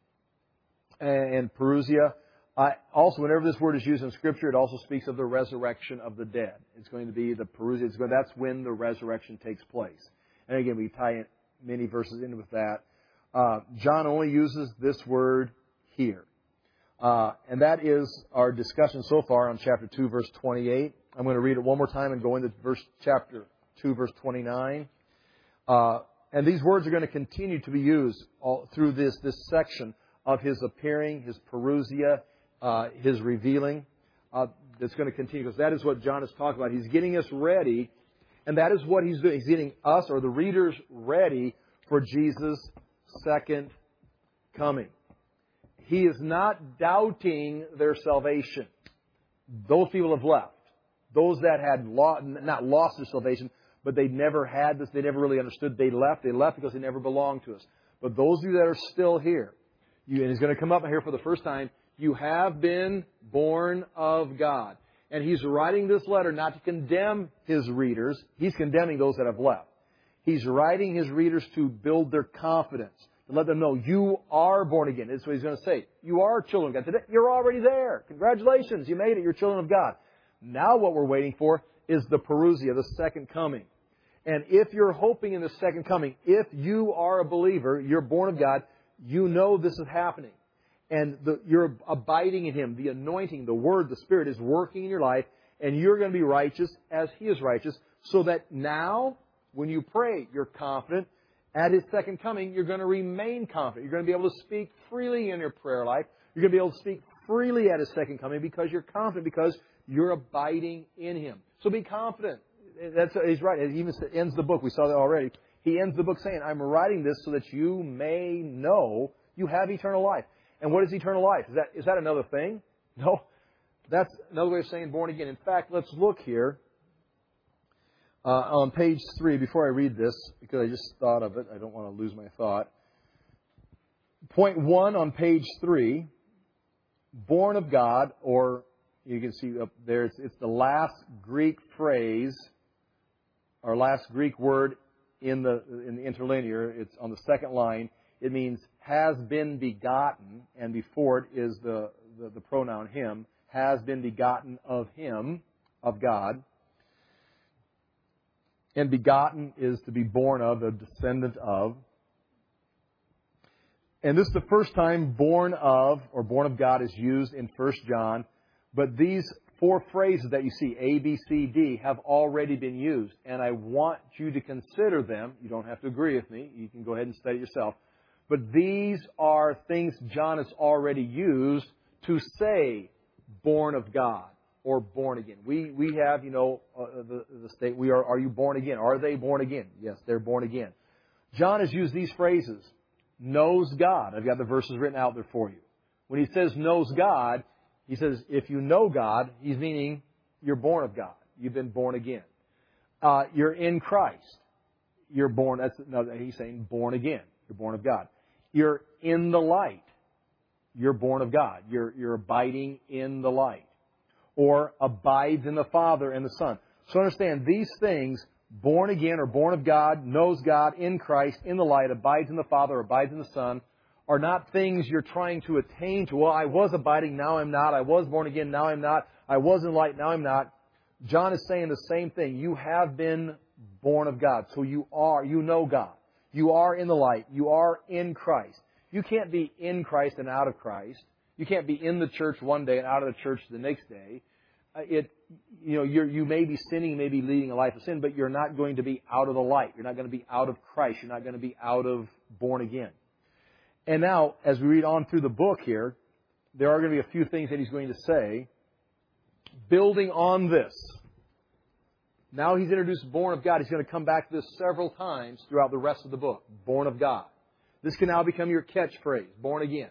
And Parousia, also, whenever this word is used in Scripture, it also speaks of the resurrection of the dead. It's going to be the Parousia. That's when the resurrection takes place. And again, we tie in many verses in with that. John only uses this word here. And that is our discussion so far on chapter 2, verse 28. I'm going to read it one more time and go into chapter 2, verse 29. And these words are going to continue to be used all through this section of His appearing, His Parousia, His revealing. That's going to continue because that is what John is talking about. He's getting us ready, and that is what He's doing. He's getting us, or the readers, ready for Jesus' second coming. He is not doubting their salvation. Those people have left. Those that had not lost their salvation, but they never had this. They never really understood. They left. They left because they never belonged to us. But those of you that are still here, and He's going to come up here for the first time, you have been born of God. And He's writing this letter not to condemn His readers. He's condemning those that have left. He's writing His readers to build their confidence, to let them know you are born again. That's what He's going to say. You are children of God. You're already there. Congratulations. You made it. You're children of God. Now what we're waiting for is the Parousia, the second coming. And if you're hoping in the second coming, if you are a believer, you're born of God, you know this is happening. And you're abiding in Him. The anointing, the Word, the Spirit is working in your life. And you're going to be righteous as He is righteous. So that now, when you pray, you're confident. At His second coming, you're going to remain confident. You're going to be able to speak freely in your prayer life. You're going to be able to speak freely at His second coming because you're confident, because you're abiding in Him. So be confident. He's right. He even ends the book. We saw that already. He ends the book saying, I'm writing this so that you may know you have eternal life. And what is eternal life? Is that another thing? No. That's another way of saying born again. In fact, let's look here on page 3 before I read this, because I just thought of it. I don't want to lose my thought. Point 1 on page 3, born of God, or you can see up there, it's the last Greek phrase, or last Greek word in the interlinear. It's on the second line. It means has been begotten, and before it is the pronoun Him, has been begotten of Him, of God. And begotten is to be born of, a descendant of. And this is the first time born of, or born of God is used in 1 John. But these 4 phrases that you see, A, B, C, D, have already been used. And I want you to consider them. You don't have to agree with me. You can go ahead and study it yourself. But these are things John has already used to say born of God or born again. We have, the state, are you born again? Are they born again? Yes, they're born again. John has used these phrases. Knows God. I've got the verses written out there for you. When he says knows God, he says if you know God, he's meaning you're born of God. You've been born again. You're in Christ. You're born, he's saying born again. You're born of God. You're in the light. You're born of God. You're abiding in the light. Or abides in the Father and the Son. So understand, these things, born again or born of God, knows God, in Christ, in the light, abides in the Father, abides in the Son, are not things you're trying to attain to. Well, I was abiding, now I'm not. I was born again, now I'm not. I was in light, now I'm not. John is saying the same thing. You have been born of God. So you know God. You are in the light. You are in Christ. You can't be in Christ and out of Christ. You can't be in the church one day and out of the church the next day. You may be sinning, you may be leading a life of sin, but you're not going to be out of the light. You're not going to be out of Christ. You're not going to be out of born again. And now, as we read on through the book here, there are going to be a few things that he's going to say. Building on this. Now he's introduced born of God. He's going to come back to this several times throughout the rest of the book. Born of God. This can now become your catchphrase. Born again.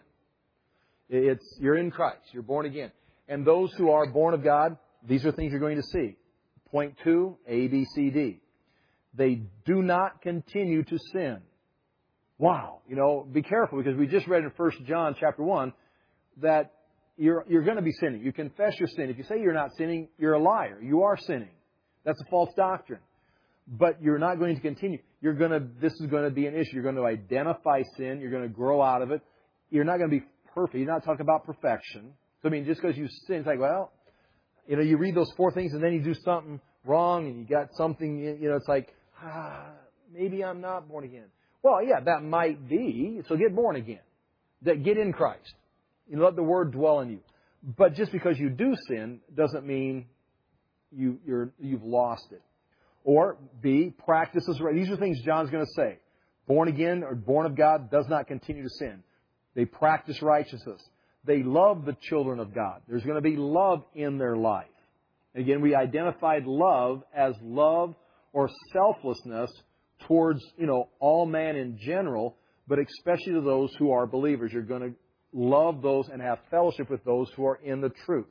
You're in Christ. You're born again. And those who are born of God, these are things you're going to see. Point 2, A, B, C, D. They do not continue to sin. Wow. Be careful, because we just read in 1 John chapter 1 that you're going to be sinning. You confess your sin. If you say you're not sinning, you're a liar. You are sinning. That's a false doctrine. But you're not going to continue. This is going to be an issue. You're going to identify sin. You're going to grow out of it. You're not going to be perfect. You're not talking about perfection. So, just because you sin, it's like, well, you read those 4 things and then you do something wrong and you got something, it's like, maybe I'm not born again. Well, yeah, that might be. So get born again. Get in Christ. Let the Word dwell in you. But just because you do sin doesn't mean you've lost it. Or B, practices right. These are things John's going to say. Born again or born of God does not continue to sin. They practice righteousness. They love the children of God. There's going to be love in their life. Again, we identified love as love or selflessness towards, all man in general, but especially to those who are believers. You're going to love those and have fellowship with those who are in the truth.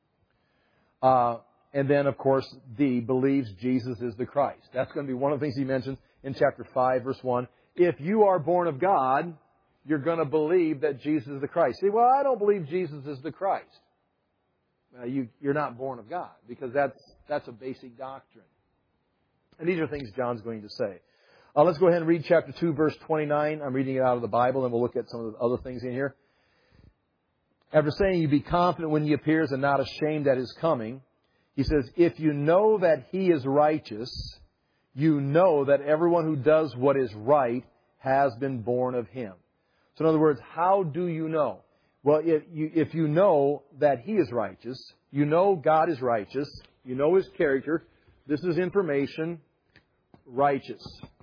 And then, of course, D, believes Jesus is the Christ. That's going to be one of the things he mentions in chapter 5, verse 1. If you are born of God, you're going to believe that Jesus is the Christ. See, well, I don't believe Jesus is the Christ. You're not born of God, because that's a basic doctrine. And these are things John's going to say. Let's go ahead and read chapter 2, verse 29. I'm reading it out of the Bible, and we'll look at some of the other things in here. After saying, you be confident when he appears and not ashamed at his coming, he says, if you know that he is righteous, you know that everyone who does what is right has been born of him. So in other words, how do you know? Well, if you know that he is righteous, you know God is righteous, you know his character, this is information, righteous.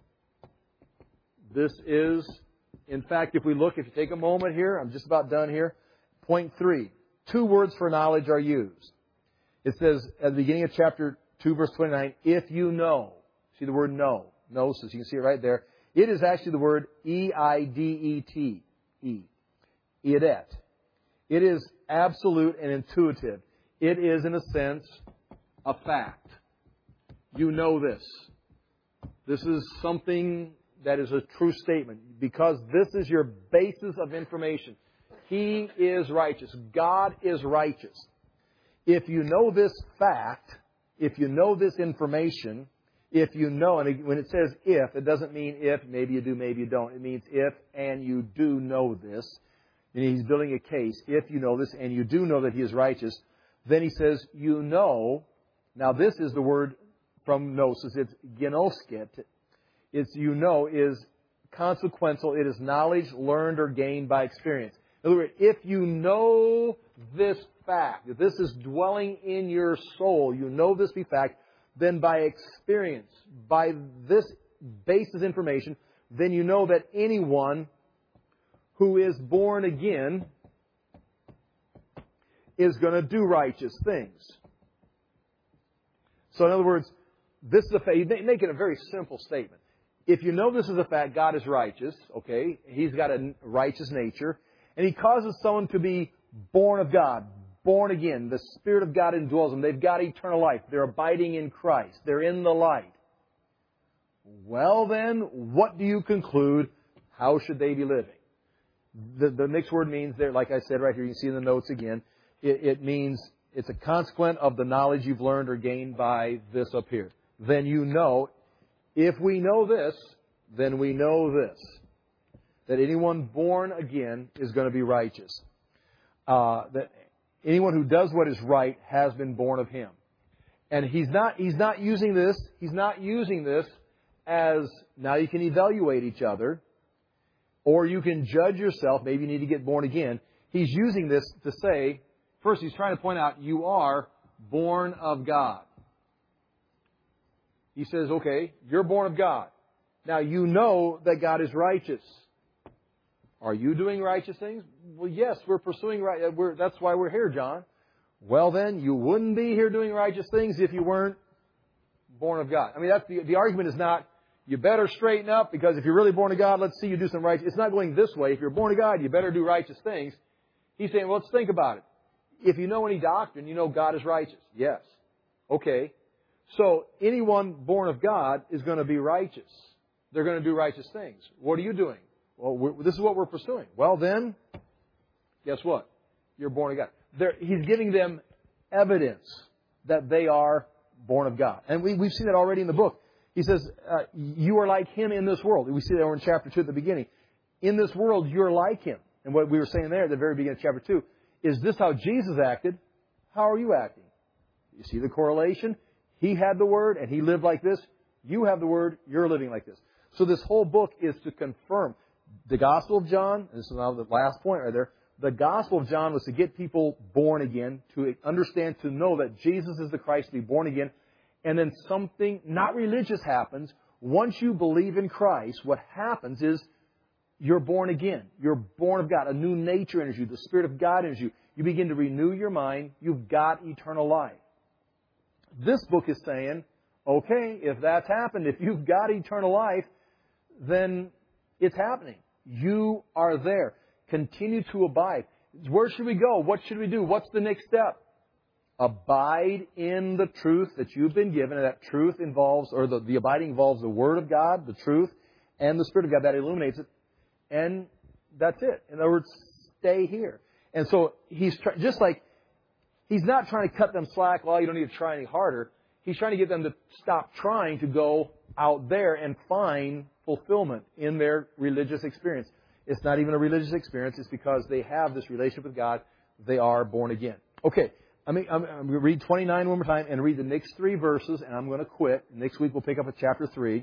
This is, in fact, if you take a moment here, I'm just about done here. Point 3, 2 words for knowledge are used. It says at the beginning of chapter 2, verse 29, if you know. See the word know. Gnosis. You can see it right there. It is actually the word E-I-D-E-T. Eidet. It is absolute and intuitive. It is, in a sense, a fact. You know this. This is something that is a true statement, because this is your basis of information. He is righteous. God is righteous. If you know this fact, if you know this information, if you know, and when it says if, it doesn't mean if, maybe you do, maybe you don't. It means if and you do know this. And he's building a case. If you know this and you do know that he is righteous, then he says, you know. Now this is the word from gnosis. It's genosket. It's, you know, is consequential. It is knowledge learned or gained by experience. In other words, if you know this fact, if this is dwelling in your soul, you know this be fact, then by experience, by this basis information, then you know that anyone who is born again is going to do righteous things. So in other words, this is a fact. You make it a very simple statement. If you know this is a fact, God is righteous, okay? He's got a righteous nature. And He causes someone to be born of God, born again. The Spirit of God indwells them. They've got eternal life. They're abiding in Christ. They're in the light. Well then, what do you conclude? How should they be living? The next word means there, like I said right here, you can see in the notes again, it means it's a consequent of the knowledge you've learned or gained by this up here. Then you know, if we know this, then we know this, that anyone born again is going to be righteous. That anyone who does what is right has been born of Him. And he's not using this as, now you can evaluate each other, or you can judge yourself, maybe you need to get born again. He's using this to say, first he's trying to point out, you are born of God. He says, okay, you're born of God. Now you know that God is righteous. Are you doing righteous things? Well, yes, we're pursuing right. That's why we're here, John. Well then, you wouldn't be here doing righteous things if you weren't born of God. I mean, that's the argument is not, you better straighten up, because if you're really born of God, let's see you do some righteous. It's not going this way. If you're born of God, you better do righteous things. He's saying, well, let's think about it. If you know any doctrine, you know God is righteous. Yes. Okay. So anyone born of God is going to be righteous. They're going to do righteous things. What are you doing? Well, this is what we're pursuing. Well then, guess what? You're born of God. He's giving them evidence that they are born of God. And we've seen that already in the book. He says, you are like Him in this world. We see that over in chapter 2 at the beginning. In this world, you're like Him. And what we were saying there at the very beginning of chapter 2, is this how Jesus acted? How are you acting? You see the correlation? He had the Word and He lived like this. You have the Word, you're living like this. So this whole book is to confirm the Gospel of John. And this is now the last point right there. The Gospel of John was to get people born again, to understand, to know that Jesus is the Christ, to be born again. And then something not religious happens. Once you believe in Christ, what happens is you're born again. You're born of God. A new nature enters you. The Spirit of God enters you. You begin to renew your mind. You've got eternal life. This book is saying, okay, if that's happened, if you've got eternal life, then it's happening. You are there. Continue to abide. Where should we go? What should we do? What's the next step? Abide in the truth that you've been given. And that truth involves, or the abiding involves the Word of God, the truth, and the Spirit of God that illuminates it. And that's it. In other words, stay here. And so he's just like, he's not trying to cut them slack. Well, you don't need to try any harder. He's trying to get them to stop trying to go out there and find fulfillment in their religious experience. It's not even a religious experience. It's because they have this relationship with God. They are born again. Okay. I'm going to read 29 one more time and read the next 3 verses, and I'm going to quit. Next week we'll pick up at chapter 3.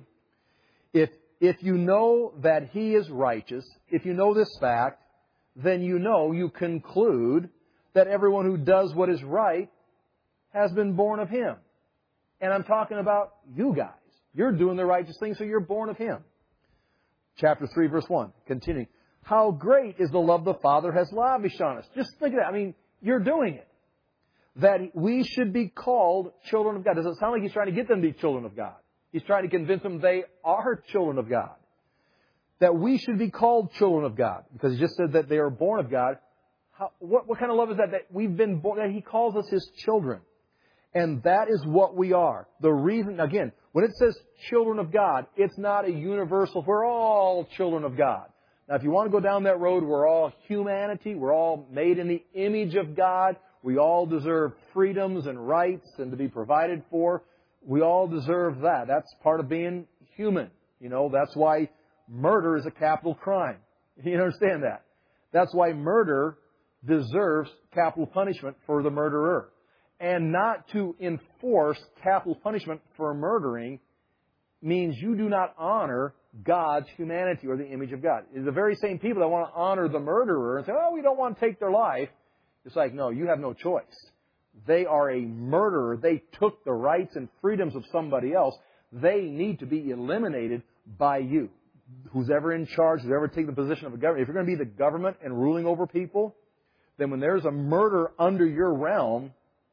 If you know that He is righteous, if you know this fact, then you conclude that everyone who does what is right has been born of Him. And I'm talking about you guys. You're doing the righteous thing, so you're born of Him. Chapter 3, verse 1, continuing. How great is the love the Father has lavished on us. Just think of that. I mean, you're doing it. That we should be called children of God. Does it sound like He's trying to get them to be children of God? He's trying to convince them they are children of God. That we should be called children of God. Because He just said that they are born of God. What kind of love is that? That we've been born, that He calls us His children. And that is what we are. The reason, again, when it says children of God, it's not a universal, we're all children of God. Now, if you want to go down that road, we're all humanity. We're all made in the image of God. We all deserve freedoms and rights and to be provided for. We all deserve that. That's part of being human. You know, that's why murder is a capital crime. You understand that? That's why murder deserves capital punishment for the murderer. And not to enforce capital punishment for murdering means you do not honor God's humanity or the image of God. It's the very same people that want to honor the murderer and say, oh, we don't want to take their life. It's like, no, you have no choice. They are a murderer. They took the rights and freedoms of somebody else. They need to be eliminated by you. Who's ever in charge, who's ever taken the position of a government. If you're going to be the government and ruling over people, then when there's a murder under your realm,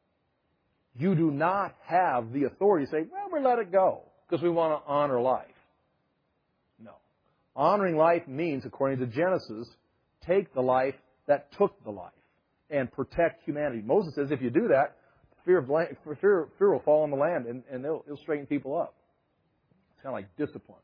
you do not have the authority to say, well, we'll let it go because we want to honor life. No. Honoring life means, according to Genesis, take the life that took the life and protect humanity. Moses says if you do that, fear will fall on the land and it'll straighten people up. It's kind of like discipline.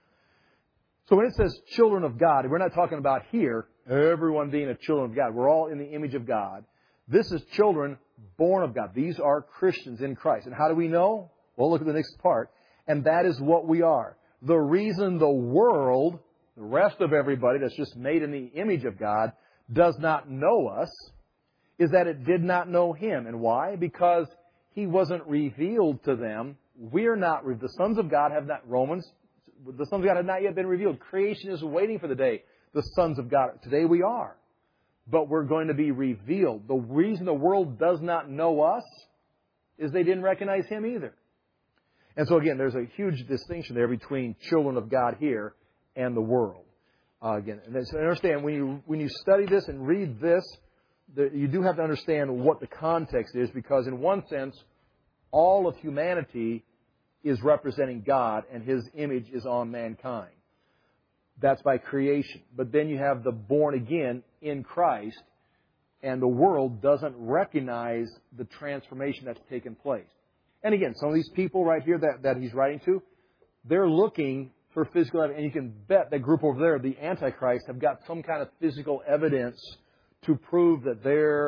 So when it says children of God, we're not talking about here everyone being a children of God. We're all in the image of God. This is children born of God. These are Christians in Christ. And how do we know? Well, look at the next part. And that is what we are. The reason the world, the rest of everybody that's just made in the image of God, does not know us is that it did not know Him. And why? Because He wasn't revealed to them. We're not, the sons of God have not, the sons of God have not yet been revealed. Creation is waiting for the day the sons of God. Today we are. But we're going to be revealed. The reason the world does not know us is they didn't recognize Him either. And so again, there's a huge distinction there between children of God here and the world. And so understand, when you study this and read this, you do have to understand what the context is, because in one sense, all of humanity is representing God and His image is on mankind. That's by creation. But then you have the born again in Christ, and the world doesn't recognize the transformation that's taken place. And again, some of these people right here that he's writing to, they're looking for physical evidence. And you can bet that group over there, the Antichrist, have got some kind of physical evidence to prove that they're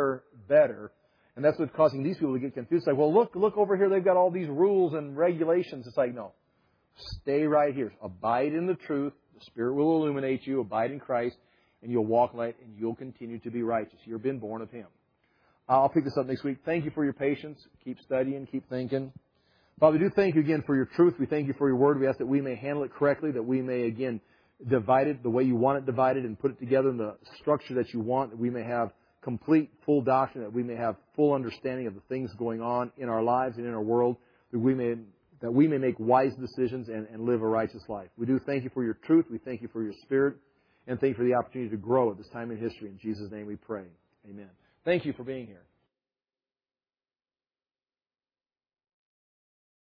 better. And that's what's causing these people to get confused. It's like, well, look over here. They've got all these rules and regulations. It's like, no. Stay right here. Abide in the truth. The Spirit will illuminate you. Abide in Christ. And you'll walk in light, and you'll continue to be righteous. You've been born of Him. I'll pick this up next week. Thank you for your patience. Keep studying. Keep thinking. Father, we do thank you again for your truth. We thank you for your word. We ask that we may handle it correctly, that we may, again, divide it the way you want it divided and put it together in the structure that you want, that we may have complete, full doctrine, that we may have full understanding of the things going on in our lives and in our world, that we may make wise decisions and live a righteous life. We do thank you for your truth. We thank you for your Spirit. And thank you for the opportunity to grow at this time in history. In Jesus' name we pray. Amen. Thank you for being here.